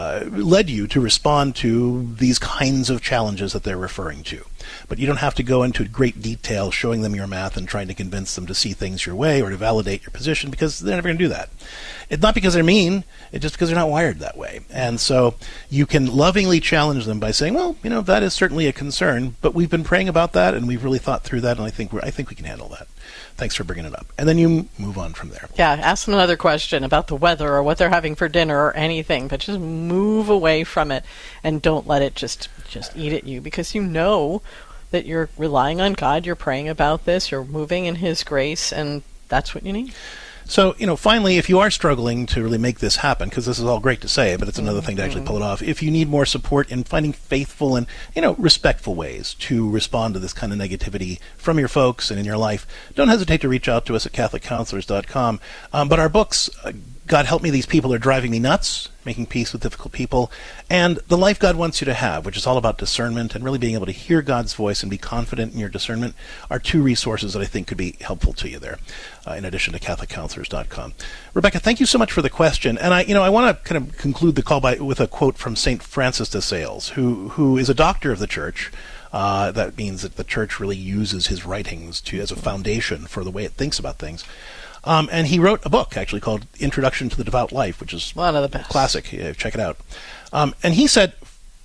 Speaker 2: led you to respond to these kinds of challenges that they're referring to. But you don't have to go into great detail showing them your math and trying to convince them to see things your way or to validate your position, because they're never going to do that. It's not because they're mean, it's just because they're not wired that way. And so you can lovingly challenge them by saying, well, that is certainly a concern, but we've been praying about that and we've really thought through that, and I think we can handle that. Thanks for bringing it up. And then you move on from there.
Speaker 4: Yeah, ask them another question about the weather or what they're having for dinner or anything, but just move away from it and don't let it just eat at you, because you know that you're relying on God, you're praying about this, you're moving in His grace, and that's what you need.
Speaker 2: So, finally, if you are struggling to really make this happen, because this is all great to say, but it's another thing to actually pull it off, if you need more support in finding faithful and, respectful ways to respond to this kind of negativity from your folks and in your life, don't hesitate to reach out to us at CatholicCounselors.com. But our books, God Help Me, These People Are Driving Me Nuts, Making Peace with Difficult People, and The Life God Wants You to Have, which is all about discernment and really being able to hear God's voice and be confident in your discernment, are two resources that I think could be helpful to you there, in addition to CatholicCounselors.com. Rebecca, thank you so much for the question. And I want to kind of conclude the call with a quote from St. Francis de Sales, who is a doctor of the Church. That means that the Church really uses his writings as a foundation for the way it thinks about things. And he wrote a book, actually, called Introduction to the Devout Life, which is
Speaker 4: one of the best.
Speaker 2: Classic. Yeah, check it out. And he said,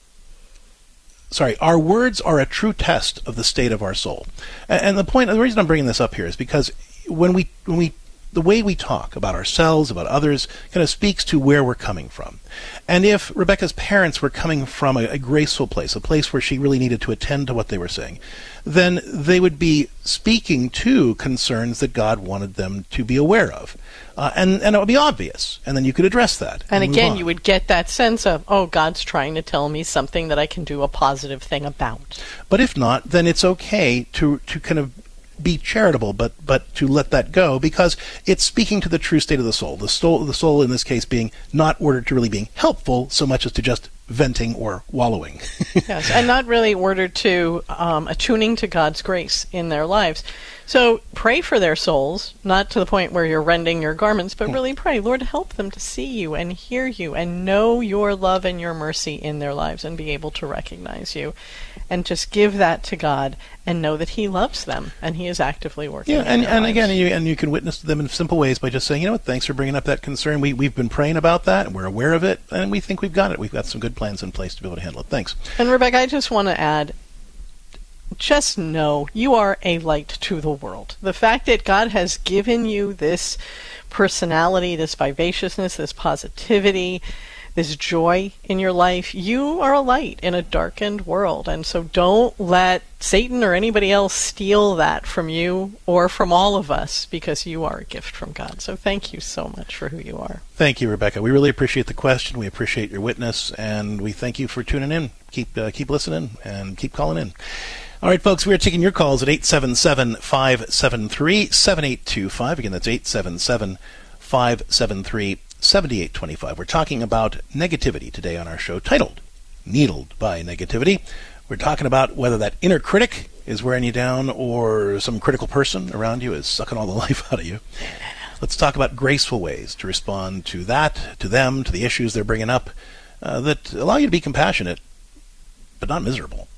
Speaker 2: our words are a true test of the state of our soul. And the reason I'm bringing this up here is because the way we talk about ourselves, about others, kind of speaks to where we're coming from. And if Rebecca's parents were coming from a graceful place, a place where she really needed to attend to what they were saying, then they would be speaking to concerns that God wanted them to be aware of. And it would be obvious, and then you could address that.
Speaker 4: And again, you would get that sense of, God's trying to tell me something that I can do a positive thing about.
Speaker 2: But if not, then it's okay to kind of be charitable, but to let that go, because it's speaking to the true state of the soul. The soul in this case being not ordered to really being helpful so much as to just venting or wallowing.
Speaker 4: Yes, and not really ordered to attuning to God's grace in their lives. So pray for their souls, not to the point where you're rending your garments, but really pray, Lord, help them to see you and hear you and know your love and your mercy in their lives and be able to recognize you. And just give that to God and know that He loves them and He is actively working.
Speaker 2: Yeah, and again, you can witness to them in simple ways by just saying, thanks for bringing up that concern. We've been praying about that, and we're aware of it, and we think we've got it. We've got some good plans in place to be able to handle it. Thanks.
Speaker 4: And Rebecca, I just want to add, just know you are a light to the world. The fact that God has given you this personality, this vivaciousness, this positivity, this joy in your life, you are a light in a darkened world. And so don't let Satan or anybody else steal that from you or from all of us, because you are a gift from God. So thank you so much for who you are.
Speaker 2: Thank you, Rebecca. We really appreciate the question. We appreciate your witness, and we thank you for tuning in. Keep listening and keep calling in. All right, folks, we are taking your calls at 877-573-7825. Again, that's 877-573-7825. We're talking about negativity today on our show, titled Needled by Negativity. We're talking about whether that inner critic is wearing you down or some critical person around you is sucking all the life out of you. Let's talk about graceful ways to respond to that, to them, to the issues they're bringing up, that allow you to be compassionate, but not miserable.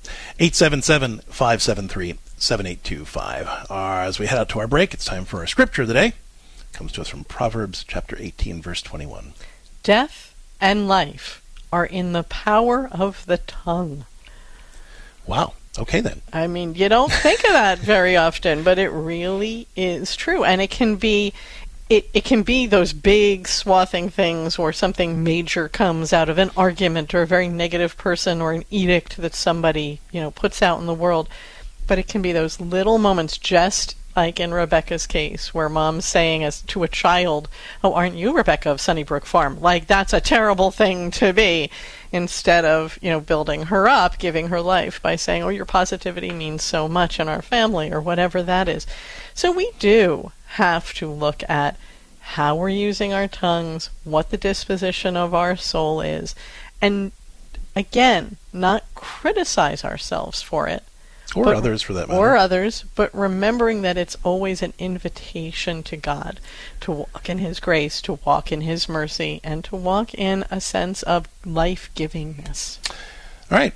Speaker 2: 877-573-7825. As we head out to our break, it's time for our scripture of the day. It comes to us from Proverbs chapter 18, verse 21.
Speaker 4: Death and life are in the power of the tongue.
Speaker 2: Wow. Okay, then.
Speaker 4: I mean, you don't think of that very often, but it really is true. And it can be it can be those big swathing things where something major comes out of an argument or a very negative person or an edict that somebody, puts out in the world. But it can be those little moments, just like in Rebecca's case, where mom's saying to a child, "Oh, aren't you Rebecca of Sunnybrook Farm?" Like, that's a terrible thing to be, instead of, building her up, giving her life by saying, "Oh, your positivity means so much in our family," or whatever that is. So we do have to look at how we're using our tongues, what the disposition of our soul is, and again, not criticize ourselves for it.
Speaker 2: Or others, for that matter.
Speaker 4: Or others, but remembering that it's always an invitation to God to walk in His grace, to walk in His mercy, and to walk in a sense of life-givingness.
Speaker 2: All right,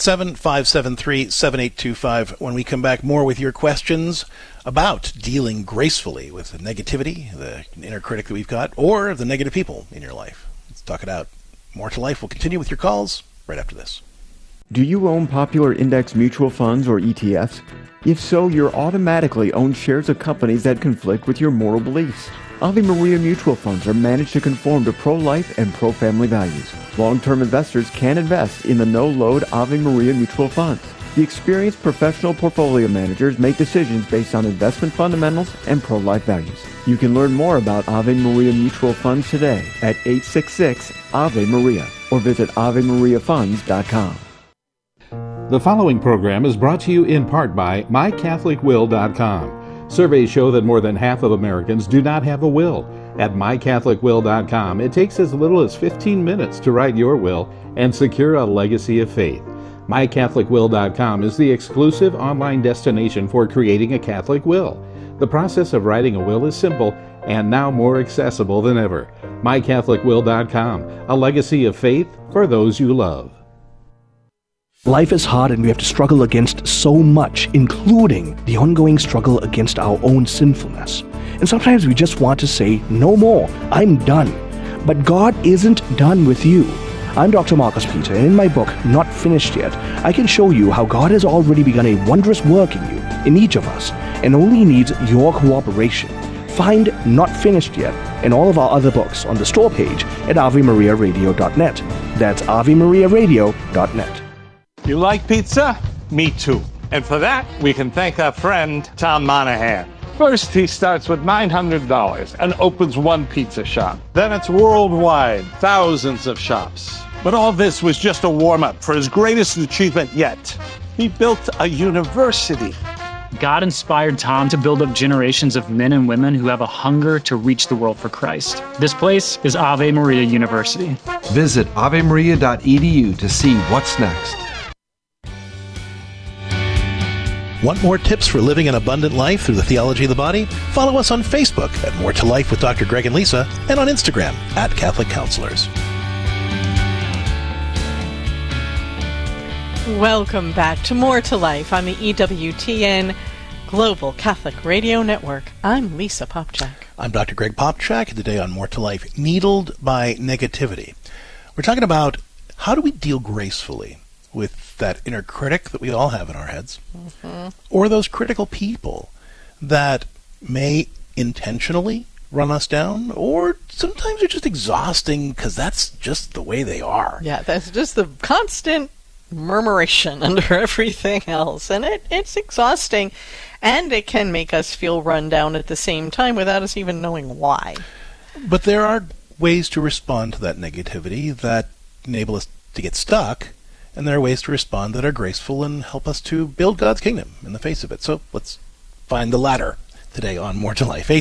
Speaker 2: 877-573-7825. When we come back, more with your questions about dealing gracefully with the negativity, the inner critic that we've got, or the negative people in your life. Let's talk it out. More to Life will continue with your calls right after this.
Speaker 1: Do you own popular index mutual funds or ETFs? If so, you're automatically own shares of companies that conflict with your moral beliefs. Ave Maria mutual funds are managed to conform to pro-life and pro-family values. Long-term investors can invest in the no-load Ave Maria mutual funds. The experienced professional portfolio managers make decisions based on investment fundamentals and pro-life values. You can learn more about Ave Maria mutual funds today at 866-AVE-MARIA or visit AveMariaFunds.com.
Speaker 17: The following program is brought to you in part by MyCatholicWill.com. Surveys show that more than half of Americans do not have a will. At MyCatholicWill.com, it takes as little as 15 minutes to write your will and secure a legacy of faith. MyCatholicWill.com is the exclusive online destination for creating a Catholic will. The process of writing a will is simple and now more accessible than ever. MyCatholicWill.com, a legacy of faith for those you love.
Speaker 18: Life is hard and we have to struggle against so much, including the ongoing struggle against our own sinfulness. And sometimes we just want to say, no more, I'm done. But God isn't done with you. I'm Dr. Marcus Peter, and in my book, Not Finished Yet, I can show you how God has already begun a wondrous work in you, in each of us, and only needs your cooperation. Find Not Finished Yet and all of our other books on the store page at AveMariaRadio.net. That's AveMariaRadio.net.
Speaker 6: You like pizza? Me too. And for that, we can thank our friend, Tom Monahan. First, he starts with $900 and opens one pizza shop. Then it's worldwide, thousands of shops. But all this was just a warm-up for his greatest achievement yet. He built a university.
Speaker 7: God inspired Tom to build up generations of men and women who have a hunger to reach the world for Christ. This place is Ave Maria University.
Speaker 8: Visit avemaria.edu to see what's next.
Speaker 2: Want more tips for living an abundant life through the theology of the body? Follow us on Facebook at More to Life with Dr. Greg and Lisa, and on Instagram at Catholic Counselors.
Speaker 4: Welcome back to More to Life on the EWTN Global Catholic Radio Network. I'm Lisa Popchak.
Speaker 2: I'm Dr. Greg Popchak, and today on More to Life, Needled by Negativity. We're talking about how do we deal gracefully with that inner critic that we all have in our heads, or those critical people that may intentionally run us down, or sometimes they're just exhausting because that's just the way they are.
Speaker 4: Yeah, that's just the constant murmuration under everything else, and it's exhausting, and it can make us feel run down at the same time without us even knowing why.
Speaker 2: But there are ways to respond to that negativity that enable us to get stuck, and there are ways to respond that are graceful and help us to build God's kingdom in the face of it. So let's find the latter today on More to Life.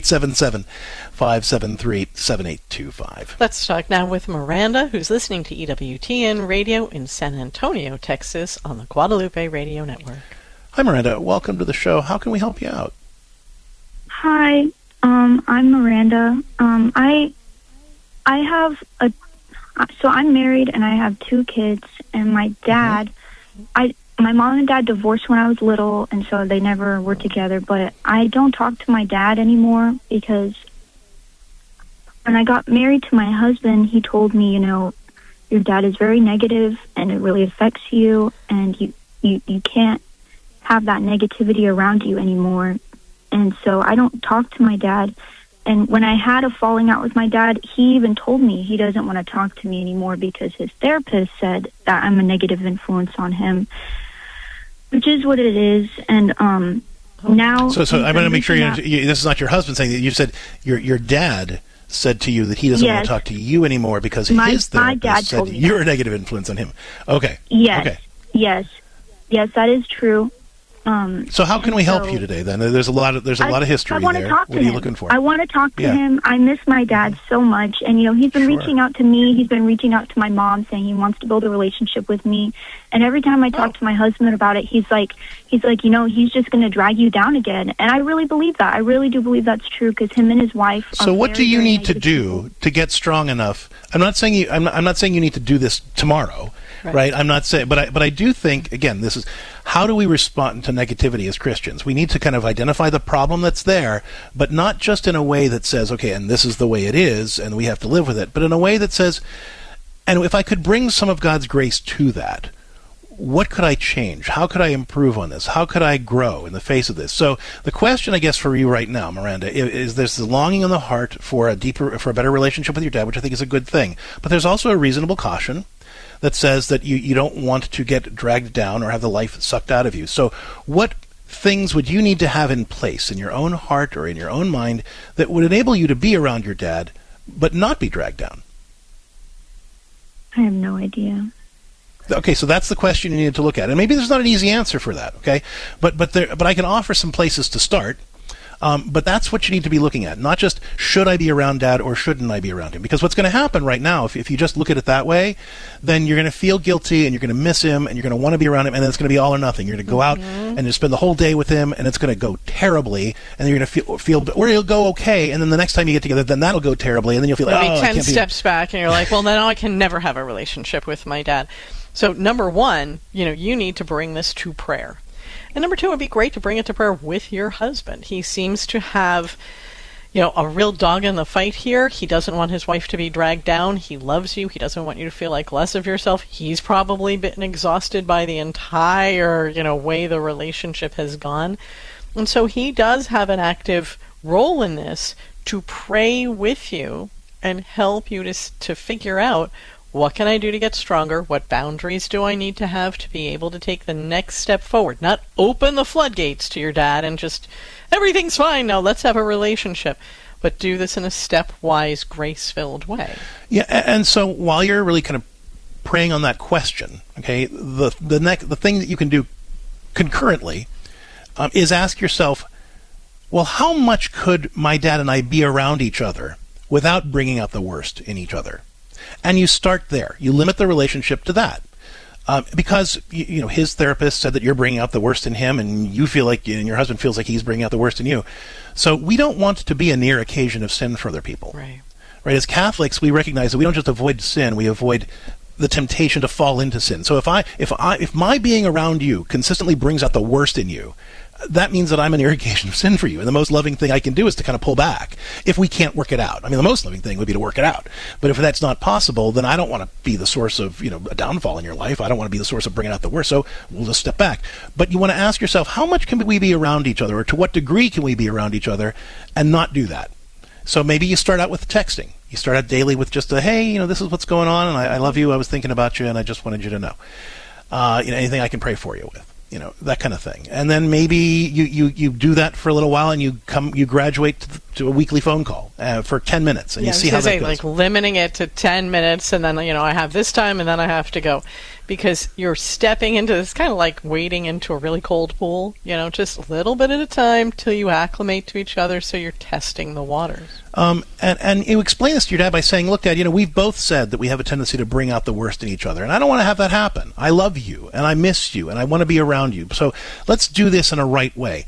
Speaker 2: 877-573-7825.
Speaker 4: Let's talk now with Miranda, who's listening to EWTN Radio in San Antonio, Texas, on the Guadalupe Radio Network.
Speaker 2: Hi, Miranda. Welcome to the show. How can we help you out?
Speaker 19: Hi, I'm Miranda. I have so I'm married and I have 2 kids, and my dad, my mom and dad divorced when I was little, and so they never were together, but I don't talk to my dad anymore because when I got married to my husband, he told me, your dad is very negative and it really affects you, and you can't have that negativity around you anymore. And so I don't talk to my dad. And when I had a falling out with my dad, he even told me he doesn't want to talk to me anymore because his therapist said that I'm a negative influence on him, which is what it is. And now... So
Speaker 2: I'm going to make sure this is not your husband saying that. You said your dad said to you that he doesn't want to talk to you anymore because his therapist said you're a negative influence on him. Okay.
Speaker 19: Yes.
Speaker 2: Okay.
Speaker 19: Yes, that is true.
Speaker 2: So how can we help you today? Then there's a lot of history there. What are you looking for?
Speaker 19: I want to talk to him. I miss my dad so much, and he's been reaching out to me. He's been reaching out to my mom, saying he wants to build a relationship with me. And every time I talk to my husband about it, he's like, he's just going to drag you down again. And I really believe that. I really do believe that's true because him and his wife.
Speaker 2: So what do you need to do to get strong enough? I'm not saying you need to do this tomorrow. Right. I'm not saying, but I do think, again, this is how do we respond to negativity as Christians? We need to kind of identify the problem that's there, but not just in a way that says, okay, and this is the way it is, and we have to live with it, but in a way that says, and if I could bring some of God's grace to that, what could I change? How could I improve on this? How could I grow in the face of this? So the question, I guess, for you right now, Miranda, is there's the longing in the heart for a better relationship with your dad, which I think is a good thing, but there's also a reasonable caution that says that you don't want to get dragged down or have the life sucked out of you. So what things would you need to have in place in your own heart or in your own mind that would enable you to be around your dad but not be dragged down?
Speaker 19: I have no idea.
Speaker 2: Okay, so that's the question you need to look at. And maybe there's not an easy answer for that, okay? But I can offer some places to start. But that's what you need to be looking at, not just should I be around Dad or shouldn't I be around him? Because what's going to happen right now, if you just look at it that way, then you're going to feel guilty and you're going to miss him and you're going to want to be around him, and then it's going to be all or nothing. You're going to go out and you spend the whole day with him, and it's going to go terribly, and then you're going to feel or it'll go okay, and then the next time you get together, then that'll go terribly, and then you'll feel like,
Speaker 4: oh, 10 steps back, and you're like, well, now I can never have a relationship with my dad. So number one, you need to bring this to prayer. And number two, it would be great to bring it to prayer with your husband. He seems to have, a real dog in the fight here. He doesn't want his wife to be dragged down. He loves you. He doesn't want you to feel like less of yourself. He's probably been exhausted by the entire, way the relationship has gone. And so he does have an active role in this to pray with you and help you to figure out, what can I do to get stronger? What boundaries do I need to have to be able to take the next step forward? Not open the floodgates to your dad and just, everything's fine now, let's have a relationship. But do this in a stepwise, grace-filled way.
Speaker 2: Yeah, and so while you're really kind of praying on that question, okay, the thing that you can do concurrently is ask yourself, well, how much could my dad and I be around each other without bringing out the worst in each other? And you start there. You limit the relationship to that. Because his therapist said that you're bringing out the worst in him, and you feel like, and your husband feels like he's bringing out the worst in you. So we don't want to be a near occasion of sin for other people.
Speaker 4: Right.
Speaker 2: As Catholics, we recognize that we don't just avoid sin, we avoid the temptation to fall into sin. So if my being around you consistently brings out the worst in you, that means that I'm an irrigation of sin for you. And the most loving thing I can do is to kind of pull back if we can't work it out. I mean, the most loving thing would be to work it out. But if that's not possible, then I don't want to be the source of, a downfall in your life. I don't want to be the source of bringing out the worst. So we'll just step back. But you want to ask yourself, how much can we be around each other, or to what degree can we be around each other and not do that? So maybe you start out with texting. You start out daily with just a, hey, this is what's going on, and I love you. I was thinking about you, and I just wanted you to know. Anything I can pray for you with. That kind of thing. And then maybe you do that for a little while, and you graduate to a weekly phone call for 10 minutes, and you see how that goes.
Speaker 4: Like limiting it to 10 minutes, and then, I have this time, and then I have to go. Because you're stepping into this kind of like wading into a really cold pool, just a little bit at a time till you acclimate to each other, so you're testing the waters.
Speaker 2: And you explain this to your dad by saying, look, Dad, we've both said that we have a tendency to bring out the worst in each other, and I don't want to have that happen. I love you, and I miss you, and I want to be around you. So let's do this in a right way.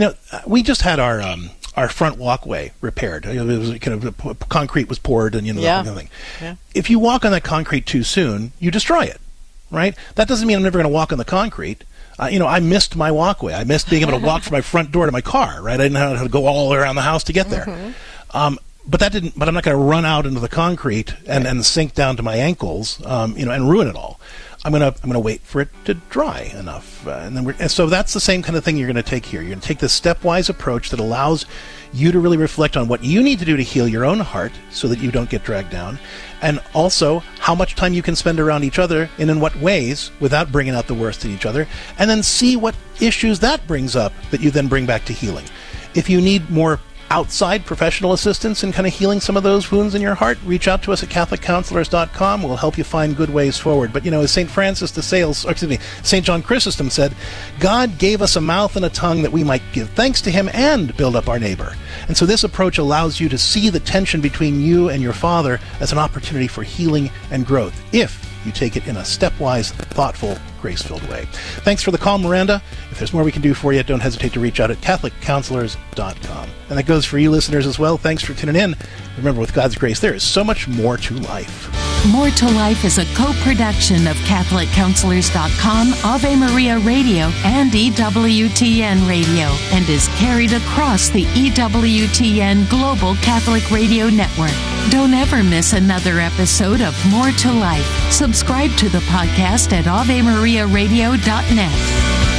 Speaker 2: We just had our front walkway repaired. It was kind of concrete was poured, and that kind of thing. Yeah. If you walk on that concrete too soon, you destroy it. Right? That doesn't mean I'm never going to walk on the concrete. I missed my walkway. I missed being able to walk from my front door to my car. Right? I didn't know how to go all around the house to get there. Mm-hmm. But I'm not going to run out into the concrete and sink down to my ankles, and ruin it all. I'm gonna wait for it to dry enough, and so that's the same kind of thing you're going to take here. You're going to take this stepwise approach that allows you to really reflect on what you need to do to heal your own heart, so that you don't get dragged down, and also how much time you can spend around each other and in what ways without bringing out the worst in each other, and then see what issues that brings up that you then bring back to healing. If you need more outside professional assistance in kind of healing some of those wounds in your heart, reach out to us at CatholicCounselors.com. We'll help you find good ways forward. But, as St. John Chrysostom said, God gave us a mouth and a tongue that we might give thanks to him and build up our neighbor. And so this approach allows you to see the tension between you and your Father as an opportunity for healing and growth, if you take it in a stepwise, thoughtful, grace-filled way. Thanks for the call, Miranda. If there's more we can do for you, don't hesitate to reach out at CatholicCounselors.com. And that goes for you listeners as well. Thanks for tuning in. Remember, with God's grace, there is so much more to life.
Speaker 3: More to Life is a co-production of CatholicCounselors.com, Ave Maria Radio, and EWTN Radio, and is carried across the EWTN Global Catholic Radio Network. Don't ever miss another episode of More to Life. Subscribe to the podcast at AveMariaRadio.net.